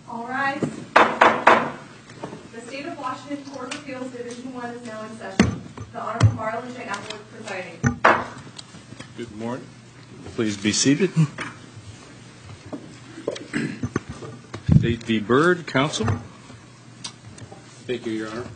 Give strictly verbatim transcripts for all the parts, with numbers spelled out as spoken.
All rise. The State of Washington Court of Appeals Division one is now in session. The Honorable Marlon J. Applewood presiding. Good morning. Please be seated. State v. Byrd, counsel. Thank you, Your Honor.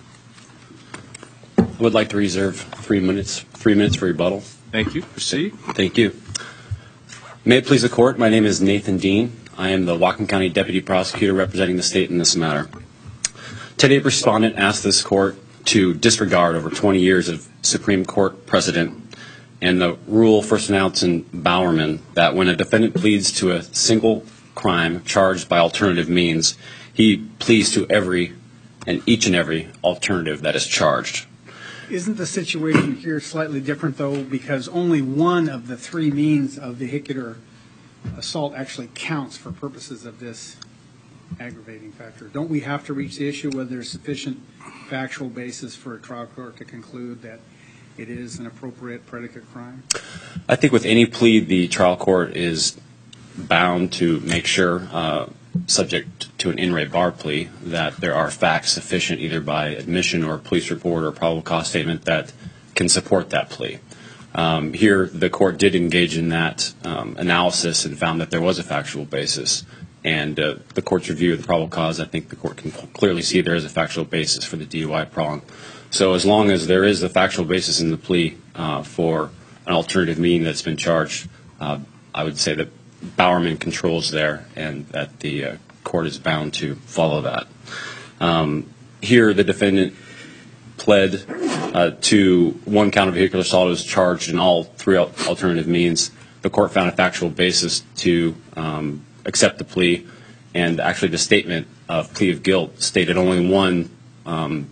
I would like to reserve three minutes, three minutes for rebuttal. Thank you. Proceed. Thank you. May it please the court, my name is Nathan Dean. I am the Whatcom County Deputy Prosecutor representing the state in this matter. Today, respondent asked this court to disregard over twenty years of Supreme Court precedent and the rule first announced in Bowerman that when a defendant pleads to a single crime charged by alternative means, he pleads to every and each and every alternative that is charged. Isn't the situation here slightly different, though, because only one of the three means of vehicular assault actually counts for purposes of this aggravating factor? Don't we have to reach the issue whether there's sufficient factual basis for a trial court to conclude that it is an appropriate predicate crime? I think with any plea, the trial court is bound to make sure, uh, subject to an in re bar plea, that there are facts sufficient either by admission or police report or probable cause statement that can support that plea. Um, here, the court did engage in that um, analysis and found that there was a factual basis. And uh, the court's review of the probable cause, I think the court can clearly see there is a factual basis for the D U I prong. So as long as there is a factual basis in the plea uh, for an alternative mean that's been charged, uh, I would say that Bowerman controls there and that the uh, court is bound to follow that. Um, here, the defendant pled uh, to one count of vehicular assault, was charged in all three alternative means. The court found a factual basis to um, accept the plea, and actually the statement of plea of guilt stated only one um,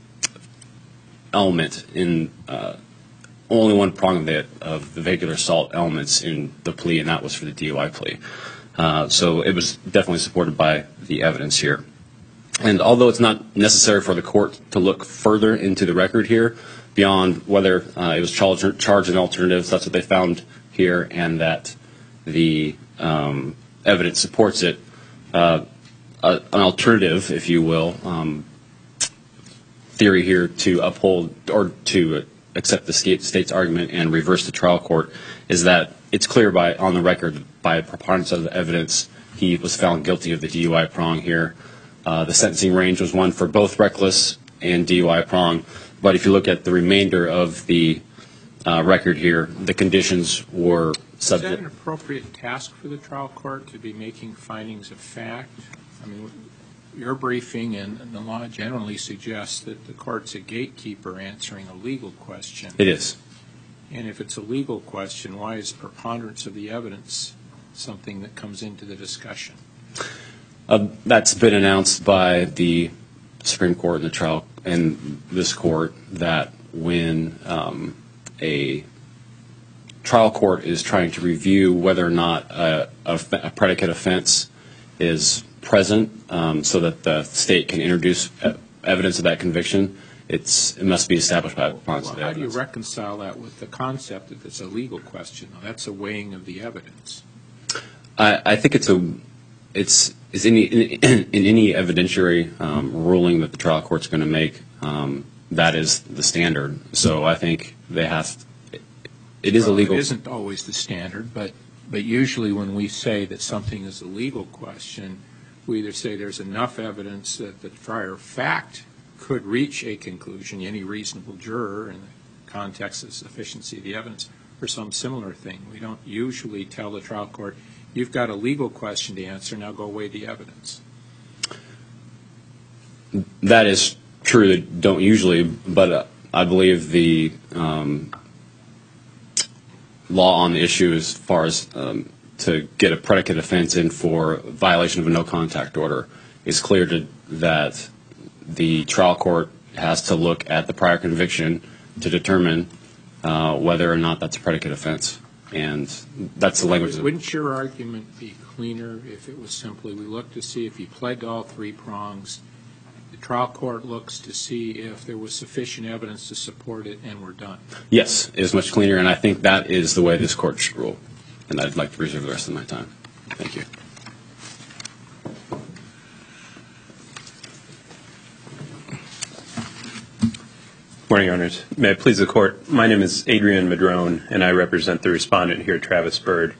element in uh, only one prong of the, of the vehicular assault elements in the plea, and that was for the D U I plea. Uh, so it was definitely supported by the evidence here. And although it's not necessary for the court to look further into the record here, beyond whether uh, it was charged, charged in alternatives, that's what they found here, and that the um, evidence supports it, uh, a, an alternative, if you will, um, theory here to uphold or to accept the state's argument and reverse the trial court is that it's clear by on the record by a preponderance of the evidence he was found guilty of the D U I prong here. Uh, the sentencing range was one for both reckless and D U I prong, but if you look at the remainder of the uh, record here, the conditions were subject. Is that an appropriate task for the trial court to be making findings of fact? I mean, your briefing and, and the law generally suggests that the court's a gatekeeper answering a legal question. It is. And if it's a legal question, why is preponderance of the evidence something that comes into the discussion? Uh, that's been announced by the Supreme Court and the trial and this court that when um, a trial court is trying to review whether or not a, a, a predicate offense is present, um, so that the state can introduce evidence of that conviction, it's it must be established by preponderance of the evidence. How do you reconcile that with the concept that it's a legal question? That's a weighing of the evidence. I, I think it's a it's is any in, in any evidentiary um, ruling that the trial court's going to make, um, that is the standard. So I think they have. It, it is well, a legal. It isn't always the standard, but but usually when we say that something is a legal question, we either say there's enough evidence that the prior fact could reach a conclusion, any reasonable juror in the context of sufficiency of the evidence, or some similar thing. We don't usually tell the trial court, you've got a legal question to answer, now go weigh the evidence. That is true. They don't usually, but uh, I believe the um, law on the issue as far as um, to get a predicate offense in for violation of a no-contact order is clear to, that the trial court has to look at the prior conviction to determine uh, whether or not that's a predicate offense. And that's the language. Wouldn't your argument be cleaner if it was simply we look to see if he pled to all three prongs, the trial court looks to see if there was sufficient evidence to support it, and we're done? Yes, it is much cleaner, and I think that is the way this court should rule. And I'd like to reserve the rest of my time. Thank you. Morning, Your Honors. May it please the Court. My name is Adrian Madrone, and I represent the respondent here, Travis Byrd.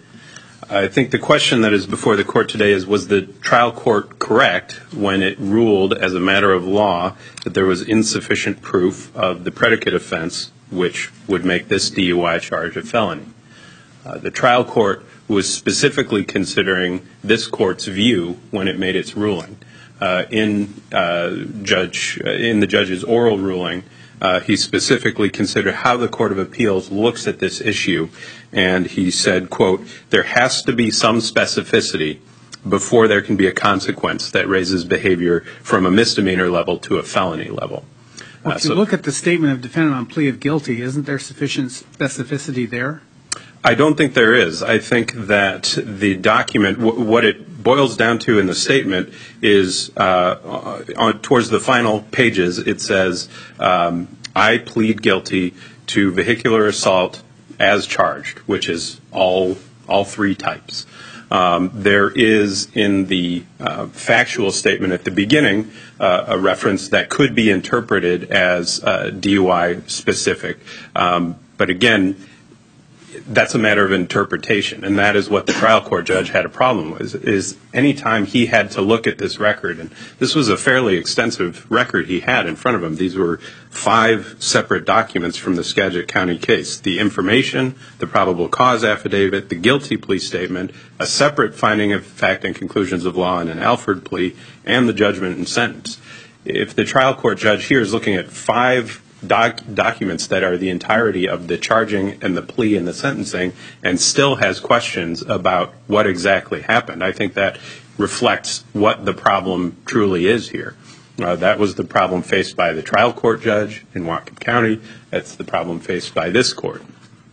I think the question that is before the Court today is, was the trial court correct when it ruled as a matter of law that there was insufficient proof of the predicate offense, which would make this D U I charge a felony? Uh, the trial court was specifically considering this court's view when it made its ruling. Uh, in uh, judge uh, in the judge's oral ruling, uh, he specifically considered how the Court of Appeals looks at this issue, and he said, quote, "There has to be some specificity before there can be a consequence that raises behavior from a misdemeanor level to a felony level." Well, Uh, if you so look at the statement of defendant on plea of guilty, isn't there sufficient specificity there? I don't think there is. I think that the document, w- what it boils down to in the statement is, uh, on, towards the final pages, it says, um, I plead guilty to vehicular assault as charged, which is all, all three types. Um, there is in the uh, factual statement at the beginning uh, a reference that could be interpreted as uh, D U I specific. Um, but again, that's a matter of interpretation, and that is what the trial court judge had a problem with, is any time he had to look at this record, and this was a fairly extensive record he had in front of him. These were five separate documents from the Skagit County case: the information, the probable cause affidavit, the guilty plea statement, a separate finding of fact and conclusions of law, and an Alford plea, and the judgment and sentence. If the trial court judge here is looking at five Doc, documents that are the entirety of the charging and the plea and the sentencing, and still has questions about what exactly happened, I think that reflects what the problem truly is here. Uh, that was the problem faced by the trial court judge in Whatcom County. That's the problem faced by this court.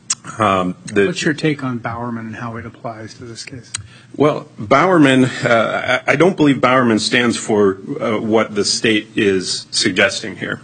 Um, the, What's your take on Bowerman and how it applies to this case? Well, Bowerman, uh, I, I don't believe Bowerman stands for uh, what the state is suggesting here.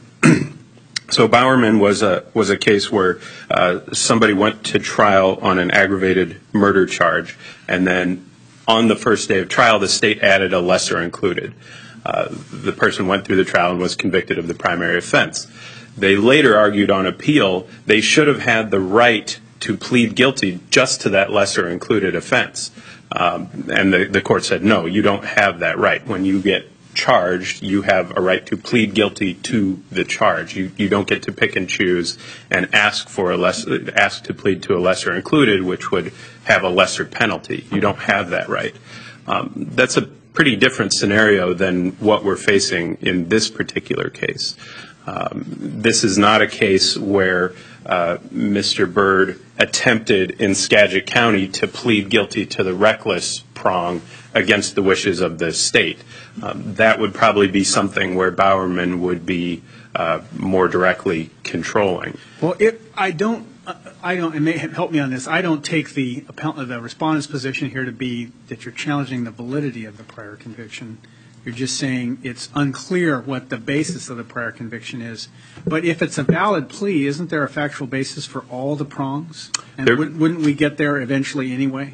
So Bowerman was a was a case where uh, somebody went to trial on an aggravated murder charge, and then on the first day of trial, the state added a lesser included. Uh, the person went through the trial and was convicted of the primary offense. They later argued on appeal they should have had the right to plead guilty just to that lesser included offense. Um, and the, the court said, no, you don't have that right. When you get charged, you have a right to plead guilty to the charge. You you don't get to pick and choose and ask for a less ask to plead to a lesser included, which would have a lesser penalty. You don't have that right. Um, that's a pretty different scenario than what we're facing in this particular case. Um, this is not a case where uh, Mister Byrd attempted in Skagit County to plead guilty to the reckless prong against the wishes of the state. Um, that would probably be something where Bowerman would be uh, more directly controlling. Well, if I don't, I don't, and may help me on this. I don't take the appellant, the respondent's position here to be that you're challenging the validity of the prior conviction. You're just saying it's unclear what the basis of the prior conviction is. But if it's a valid plea, isn't there a factual basis for all the prongs? And There, wouldn't, wouldn't we get there eventually anyway?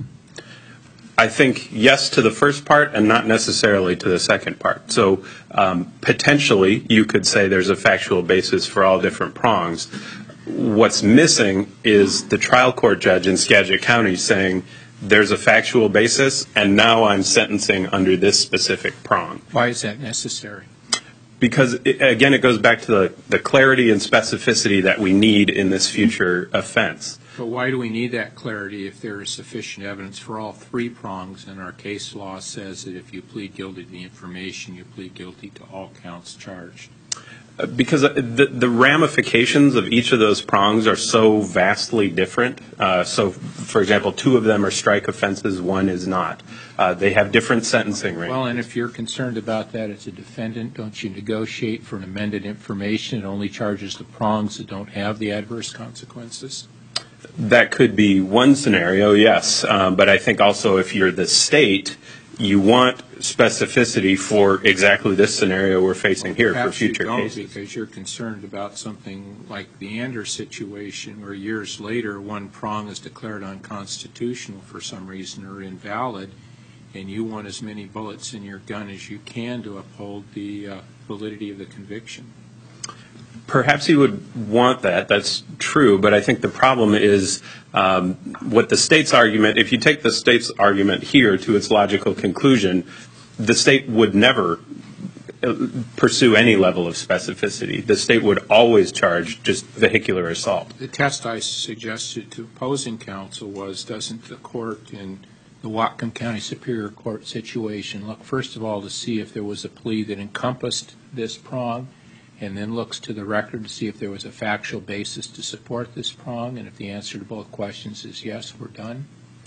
I think yes to the first part and not necessarily to the second part. So um, potentially you could say there's a factual basis for all different prongs. What's missing is the trial court judge in Skagit County saying there's a factual basis and now I'm sentencing under this specific prong. Why is that necessary? Because, it, again, it goes back to the, the clarity and specificity that we need in this future offense. But why do we need that clarity if there is sufficient evidence for all three prongs, and our case law says that if you plead guilty to the information, you plead guilty to all counts charged? Because the, the ramifications of each of those prongs are so vastly different. Uh, so, for example, two of them are strike offenses, one is not. Uh, they have different sentencing ranges. Well, and if you're concerned about that as a defendant, don't you negotiate for an amended information that only charges the prongs that don't have the adverse consequences? That could be one scenario, yes. Um, but I think also if you're the state, you want specificity for exactly this scenario we're facing here for future Perhaps you don't, cases. because you're concerned about something like the Anders situation, where years later one prong is declared unconstitutional for some reason or invalid, and you want as many bullets in your gun as you can to uphold the uh, validity of the conviction. Perhaps he would want that. That's true. But I think the problem is um, what the state's argument, if you take the state's argument here to its logical conclusion, the state would never pursue any level of specificity. The state would always charge just vehicular assault. The test I suggested to opposing counsel was, doesn't the court in the Whatcom County Superior Court situation look, first of all, to see if there was a plea that encompassed this prong, and then looks to the record to see if there was a factual basis to support this prong, and if the answer to both questions is yes, we're done?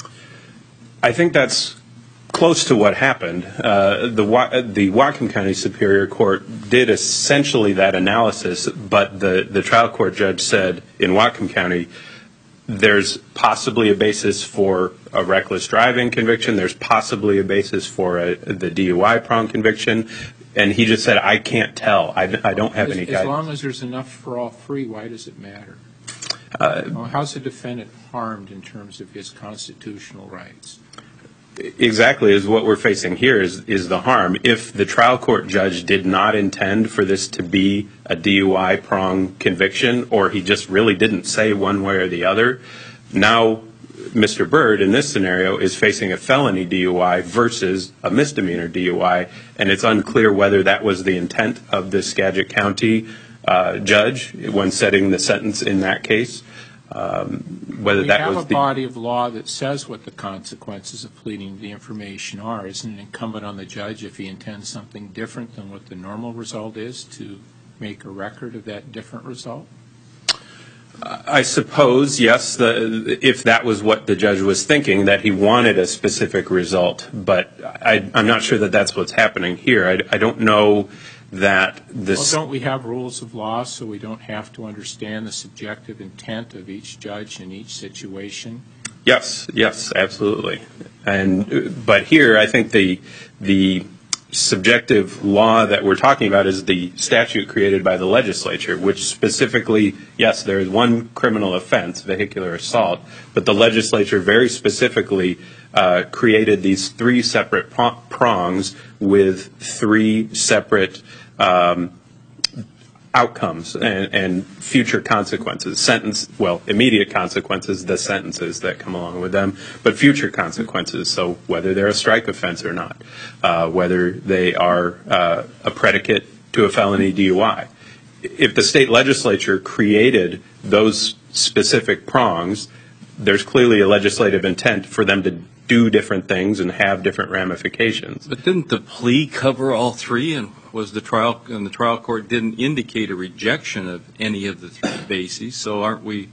I think that's close to what happened. Uh, the, the Whatcom County Superior Court did essentially that analysis, but the, the trial court judge said in Whatcom County, there's possibly a basis for a reckless driving conviction, there's possibly a basis for a, the D U I prong conviction, and he just said, I can't tell. I, I don't have as, any as guidance. As long as there's enough for all three, why does it matter? Uh, well, how's the defendant harmed in terms of his constitutional rights? Exactly, is what we're facing here is, is the harm. If the trial court judge did not intend for this to be a D U I prong conviction, or he just really didn't say one way or the other, now Mister Byrd in this scenario is facing a felony D U I versus a misdemeanor D U I, and it's unclear whether that was the intent of the Skagit County uh, judge when setting the sentence in that case. Um, whether we that have was a the body of law that says what the consequences of pleading the information are. Isn't it incumbent on the judge, if he intends something different than what the normal result is, to make a record of that different result? I suppose, yes, the, if that was what the judge was thinking, that he wanted a specific result. But I, I'm not sure that that's what's happening here. I, I don't know that this... Well, don't we have rules of law so we don't have to understand the subjective intent of each judge in each situation? Yes, yes, absolutely. And but here, I think the the subjective law that we're talking about is the statute created by the legislature, which specifically, yes, there is one criminal offense, vehicular assault, but the legislature very specifically uh, created these three separate prongs with three separate um, outcomes and, and future consequences, sentence, well, immediate consequences, the sentences that come along with them, but future consequences, so whether they're a strike offense or not, uh, whether they are uh, a predicate to a felony D U I. If the state legislature created those specific prongs, there's clearly a legislative intent for them to do different things and have different ramifications. But didn't the plea cover all three, and was the trial and the trial court didn't indicate a rejection of any of the three bases? So aren't we?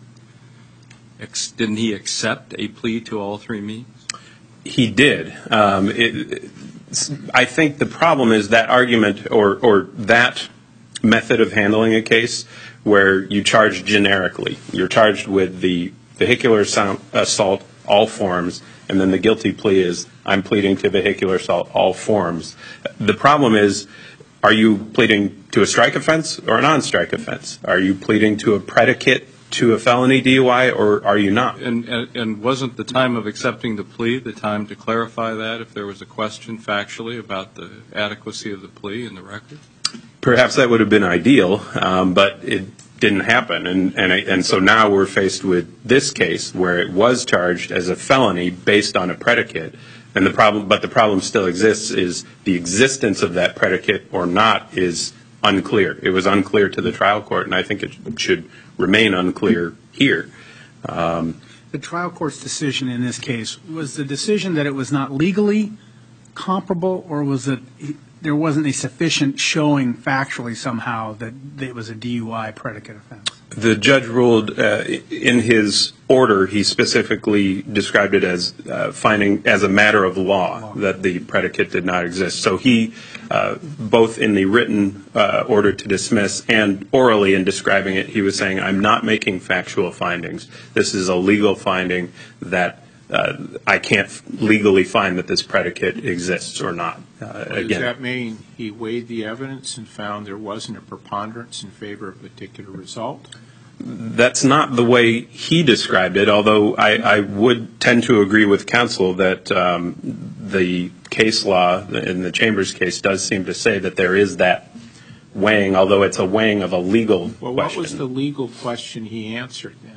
Ex, didn't he accept a plea to all three means? He did. Um, it, I think the problem is that argument or or that method of handling a case where you charge generically. You're charged with the vehicular assault, all forms, and then the guilty plea is, I'm pleading to vehicular assault, all forms. The problem is, are you pleading to a strike offense or a non-strike offense? Are you pleading to a predicate to a felony D U I, or are you not? And, and, and wasn't the time of accepting the plea the time to clarify that if there was a question factually about the adequacy of the plea in the record? Perhaps that would have been ideal, um, but it didn't happen, and and, and so now we're faced with this case where it was charged as a felony based on a predicate, and the problem, but the problem still exists, is the existence of that predicate or not is unclear. It was unclear to the trial court, and I think it should remain unclear here. Um, the trial court's decision in this case, was the decision that it was not legally comparable, or was it there wasn't a sufficient showing factually somehow that it was a D U I predicate offense? The judge ruled uh, in his order, he specifically described it as uh, finding as a matter of law that the predicate did not exist. So he, uh, both in the written uh, order to dismiss and orally in describing it, he was saying, I'm not making factual findings. This is a legal finding that uh, I can't legally find that this predicate exists or not. Uh, Does again, that mean he weighed the evidence and found there wasn't a preponderance in favor of a particular result? That's not the way he described it, although I, I would tend to agree with counsel that um, the case law in the Chambers case does seem to say that there is that weighing, although it's a weighing of a legal Well, question. what was the legal question he answered then?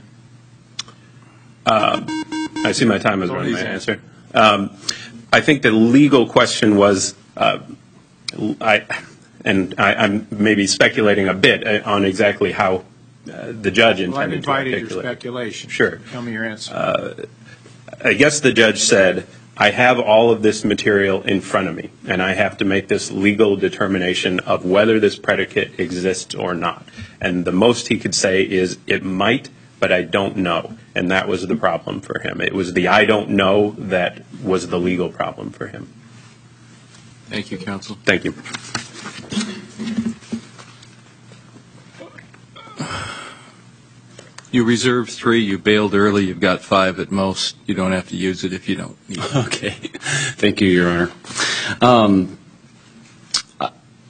I see my time is Go running. ahead. My answer. Um, I think the legal question was, uh, I, and I, I'm maybe speculating a bit uh, on exactly how uh, the judge Well, I've intended to invited your articulate. speculation. Sure. Tell me your answer. I guess the judge said, I have all of this material in front of me, and I have to make this legal determination of whether this predicate exists or not. And the most he could say is, it might, but I don't know. And that was the problem for him. It was the I don't know that was the legal problem for him. Thank you, counsel. Thank you. You reserved three, you bailed early, you've got five at most. You don't have to use it if you don't need it. Okay. Thank you, Your Honor. Um, I,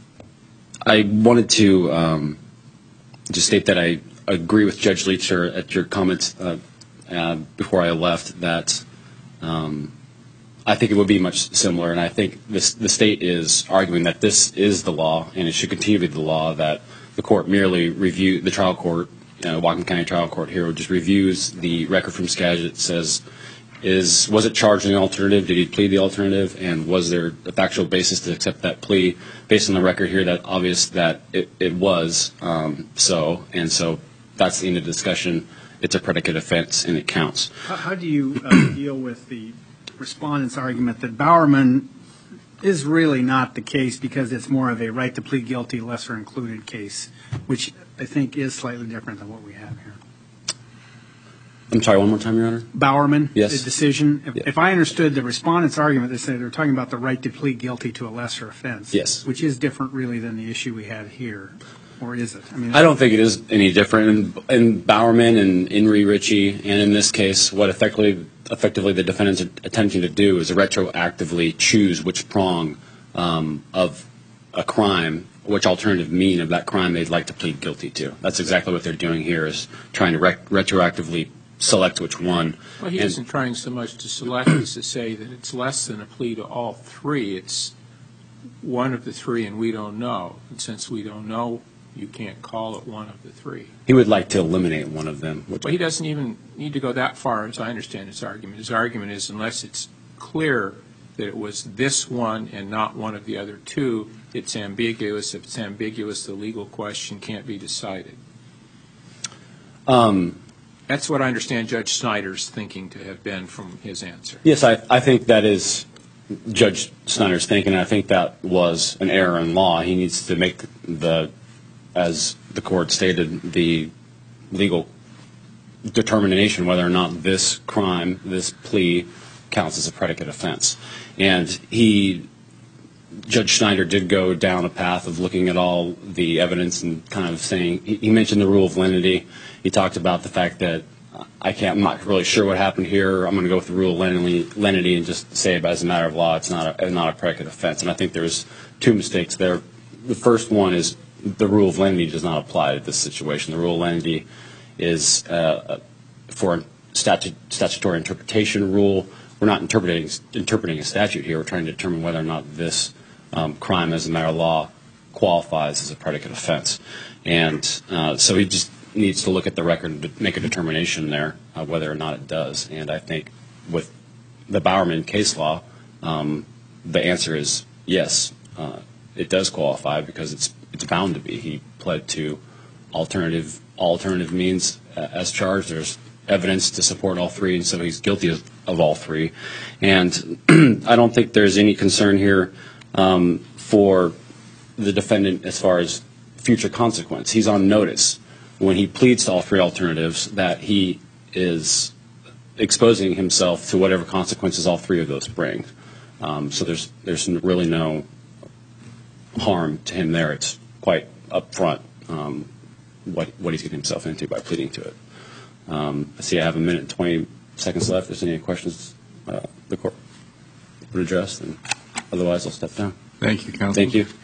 I wanted to um, just state that I agree with Judge Leacher at your comments uh, uh, before I left that um, I think it would be much similar, and I think this, the state is arguing that this is the law, and it should continue to be the law, that the court merely review, the trial court, uh, Whatcom County Trial Court here, just reviews the record from Skagit, says, is was it charged in the alternative, did he plead the alternative, and was there a factual basis to accept that plea? Based on the record here, that obvious that it, it was um, so, and so that's the end of the discussion. It's a predicate offense, and it counts. How, how do you uh, deal with the respondent's argument that Bowerman is really not the case because it's more of a right to plead guilty, lesser included case, which I think is slightly different than what we have here? I'm sorry, one more time, Your Honor? Bowerman, Yes. the decision. If, Yeah. if I understood the respondent's argument, they said they're talking about the right to plead guilty to a lesser offense. Yes. Which is different, really, than the issue we had here, or is it? I mean, I don't think it is any different. In, in Bowerman and Inree Ritchie, and in this case, what effectively, effectively the defendants are attempting to do is retroactively choose which prong um, of a crime, which alternative mean of that crime they'd like to plead guilty to. That's exactly what they're doing here, is trying to rec- retroactively select which one. Well, he And- isn't trying so much to select as to say that it's less than a plea to all three. It's one of the three, and we don't know. And since we don't know, you can't call it one of the three. He would like to eliminate one of them. Which Well, he doesn't even need to go that far, as I understand his argument. His argument is unless it's clear that it was this one and not one of the other two, it's ambiguous. If it's ambiguous, the legal question can't be decided. Um, That's what I understand Judge Snyder's thinking to have been from his answer. Yes, I, I think that is Judge Snyder's thinking. I think that was an error in law. He needs to make the, as the court stated, the legal determination whether or not this crime, this plea, counts as a predicate offense. And he, Judge Snyder did go down a path of looking at all the evidence and kind of saying, he, he mentioned the rule of lenity. He talked about the fact that I can't, I'm not really sure what happened here. I'm going to go with the rule of lenity, lenity and just say it as a matter of law, it's not a, not a predicate offense. And I think there's two mistakes there. The first one is the rule of lenity does not apply to this situation. The rule of lenity is uh, for a statute, statutory interpretation rule. We're not interpreting interpreting a statute here. We're trying to determine whether or not this um, crime, as a matter of law, qualifies as a predicate offense. And uh, so he just needs to look at the record and de- make a determination there uh, whether or not it does. And I think with the Bowerman case law, um, the answer is yes, uh, it does qualify because it's it's bound to be. He pled to alternative alternative means uh, as charged. There's evidence to support all three, and so he's guilty of, of all three. And I don't think there's any concern here um, for the defendant as far as future consequence. He's on notice when he pleads to all three alternatives that he is exposing himself to whatever consequences all three of those bring. Um, so there's there's really no harm to him there. It's quite upfront um, what what he's getting himself into by pleading to it. Um, I see I have a minute and twenty seconds left. If there's any questions uh, the court would address, then otherwise I'll step down. Thank you, counsel. Thank you.